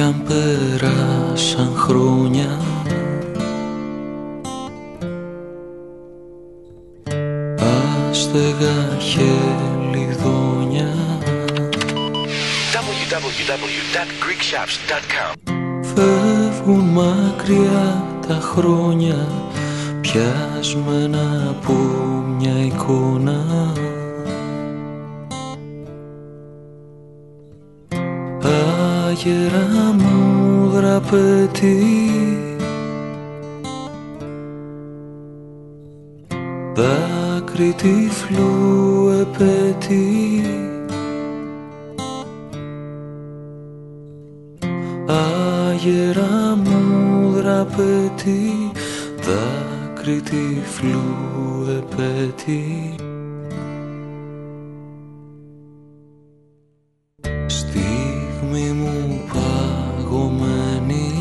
αν περάσαν χρόνια, άστεγα χελιδόνια, www.greekshops.com. φεύγουν μακριά τα χρόνια, πιασμένα από μια εικόνα. Άγερα μου δραπετή, δάκρυ τυφλού επέτει. Άγερα μου δραπετή, δάκρυ τυφλού επέτει. Στιγμή μου παγωμένη,